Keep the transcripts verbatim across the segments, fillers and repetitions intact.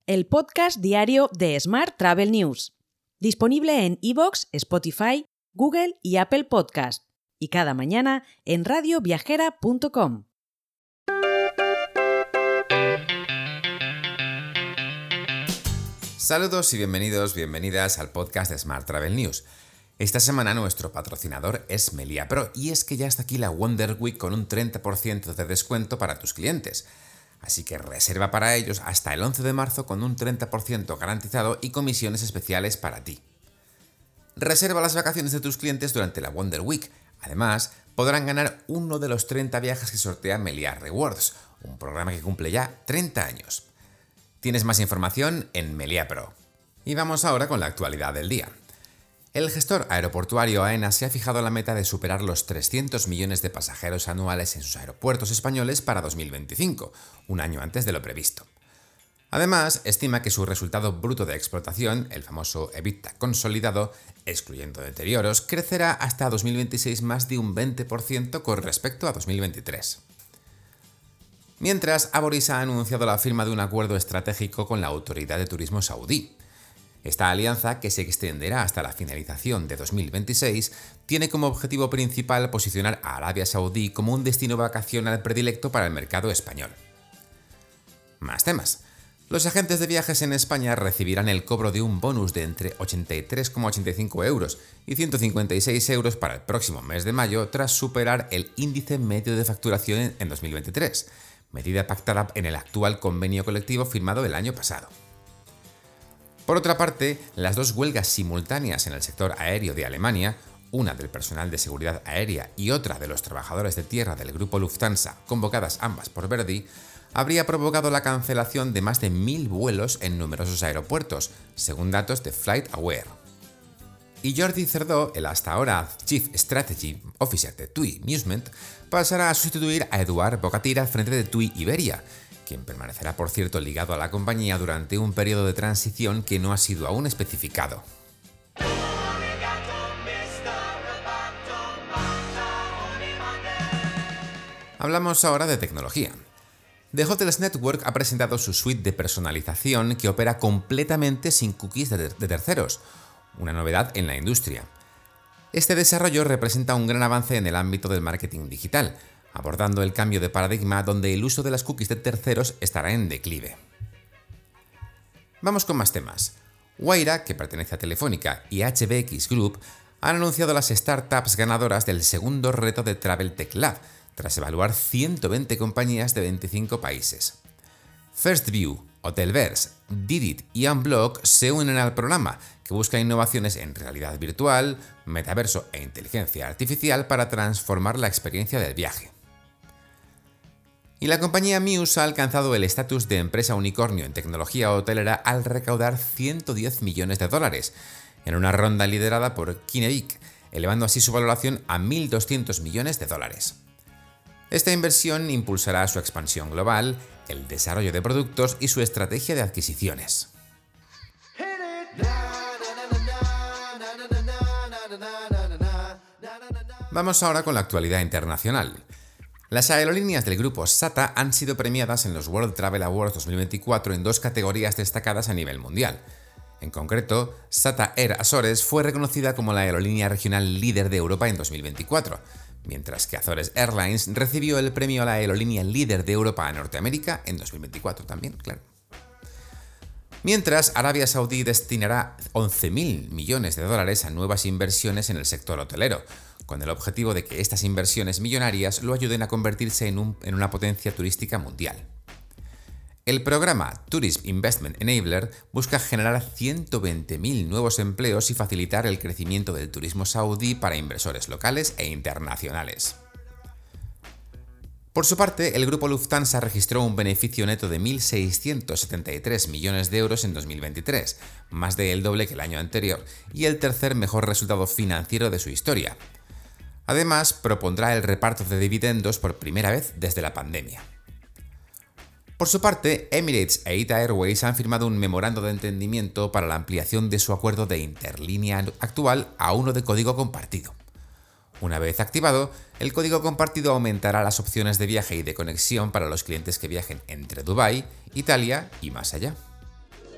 el podcast diario de Smart Travel News, disponible en iVoox, Spotify, Google y Apple Podcast, y cada mañana en radio viajera punto com. Saludos y bienvenidos, bienvenidas al podcast de Smart Travel News. Esta semana nuestro patrocinador es Melia Pro y es que ya está aquí la Wonder Week con un treinta por ciento de descuento para tus clientes. Así que reserva para ellos hasta el once de marzo con un treinta por ciento garantizado y comisiones especiales para ti. Reserva las vacaciones de tus clientes durante la Wonder Week. Además, podrán ganar uno de los treinta viajes que sortea Melia Rewards, un programa que cumple ya treinta años. Tienes más información en Melia Pro. Y vamos ahora con la actualidad del día. El gestor aeroportuario AENA se ha fijado la meta de superar los trescientos millones de pasajeros anuales en sus aeropuertos españoles para dos mil veinticinco, un año antes de lo previsto. Además, estima que su resultado bruto de explotación, el famoso EBITDA consolidado, excluyendo deterioros, crecerá hasta dos mil veintiséis más de un veinte por ciento con respecto a dos mil veintitrés. Mientras, Aboris ha anunciado la firma de un acuerdo estratégico con la Autoridad de Turismo saudí. Esta alianza, que se extenderá hasta la finalización de dos mil veintiséis, tiene como objetivo principal posicionar a Arabia Saudí como un destino vacacional predilecto para el mercado español. Más temas. Los agentes de viajes en España recibirán el cobro de un bonus de entre ochenta y tres coma ochenta y cinco euros y ciento cincuenta y seis euros para el próximo mes de mayo tras superar el índice medio de facturación en dos mil veintitrés, medida pactada en el actual convenio colectivo firmado el año pasado. Por otra parte, las dos huelgas simultáneas en el sector aéreo de Alemania, una del personal de seguridad aérea y otra de los trabajadores de tierra del grupo Lufthansa, convocadas ambas por Verdi, habría provocado la cancelación de más de mil vuelos en numerosos aeropuertos, según datos de FlightAware. Y Jordi Cerdó, el hasta ahora Chief Strategy Officer de TUI Musement, pasará a sustituir a Eduard Bocatir al frente de TUI Iberia, quien permanecerá, por cierto, ligado a la compañía durante un periodo de transición que no ha sido aún especificado. Hablamos ahora de tecnología. The Hotels Network ha presentado su suite de personalización que opera completamente sin cookies de, de terceros, una novedad en la industria. Este desarrollo representa un gran avance en el ámbito del marketing digital, abordando el cambio de paradigma donde el uso de las cookies de terceros estará en declive. Vamos con más temas. Wayra, que pertenece a Telefónica, y H B X Group han anunciado las startups ganadoras del segundo reto de Travel Tech Lab, tras evaluar ciento veinte compañías de veinticinco países. Firstview, Hotelverse, Didit y Unblock se unen al programa, que busca innovaciones en realidad virtual, metaverso e inteligencia artificial para transformar la experiencia del viaje. Y la compañía Muse ha alcanzado el estatus de empresa unicornio en tecnología hotelera al recaudar ciento diez millones de dólares, en una ronda liderada por Kinnevik, elevando así su valoración a mil doscientos millones de dólares. Esta inversión impulsará su expansión global, el desarrollo de productos y su estrategia de adquisiciones. Vamos ahora con la actualidad internacional. Las aerolíneas del grupo S A T A han sido premiadas en los World Travel Awards dos mil veinticuatro en dos categorías destacadas a nivel mundial. En concreto, S A T A Air Azores fue reconocida como la aerolínea regional líder de Europa en dos mil veinticuatro, mientras que Azores Airlines recibió el premio a la aerolínea líder de Europa a Norteamérica en dos mil veinticuatro también, claro. Mientras, Arabia Saudí destinará once mil millones de dólares a nuevas inversiones en el sector hotelero, con el objetivo de que estas inversiones millonarias lo ayuden a convertirse en, un, en una potencia turística mundial. El programa Tourism Investment Enabler busca generar ciento veinte mil nuevos empleos y facilitar el crecimiento del turismo saudí para inversores locales e internacionales. Por su parte, el grupo Lufthansa registró un beneficio neto de mil seiscientos setenta y tres millones de euros en dos mil veintitrés, más del doble que el año anterior, y el tercer mejor resultado financiero de su historia. Además, propondrá el reparto de dividendos por primera vez desde la pandemia. Por su parte, Emirates e Ita Airways han firmado un memorando de entendimiento para la ampliación de su acuerdo de interlínea actual a uno de código compartido. Una vez activado, el código compartido aumentará las opciones de viaje y de conexión para los clientes que viajen entre Dubái, Italia y más allá.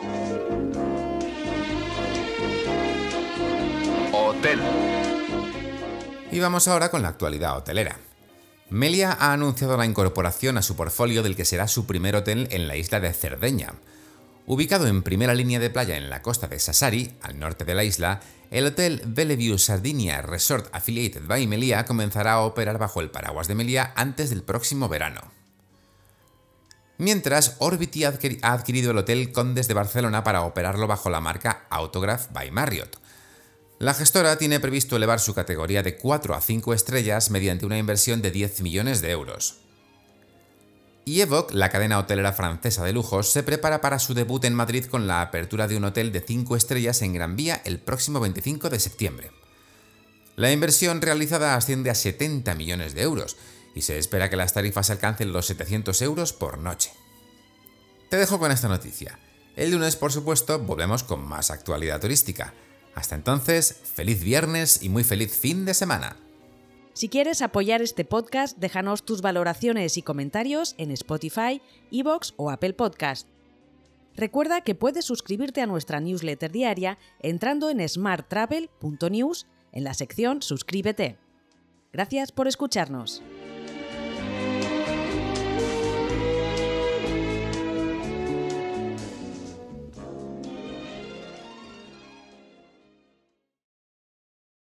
Hotel. Y vamos ahora con la actualidad hotelera. Meliá ha anunciado la incorporación a su portfolio del que será su primer hotel en la isla de Cerdeña. Ubicado en primera línea de playa en la costa de Sassari, al norte de la isla, el hotel Bellevue Sardinia Resort Affiliated by Meliá comenzará a operar bajo el paraguas de Meliá antes del próximo verano. Mientras, Orbity ha adquirido el Hotel Condes de Barcelona para operarlo bajo la marca Autograph by Marriott. La gestora tiene previsto elevar su categoría de cuatro a cinco estrellas mediante una inversión de diez millones de euros. Y Evoque, la cadena hotelera francesa de lujos, se prepara para su debut en Madrid con la apertura de un hotel de cinco estrellas en Gran Vía el próximo veinticinco de septiembre. La inversión realizada asciende a setenta millones de euros y se espera que las tarifas alcancen los setecientos euros por noche. Te dejo con esta noticia. El lunes, por supuesto, volvemos con más actualidad turística. Hasta entonces, feliz viernes y muy feliz fin de semana. Si quieres apoyar este podcast, déjanos tus valoraciones y comentarios en Spotify, iVoox o Apple Podcast. Recuerda que puedes suscribirte a nuestra newsletter diaria entrando en smart travel punto news en la sección Suscríbete. Gracias por escucharnos.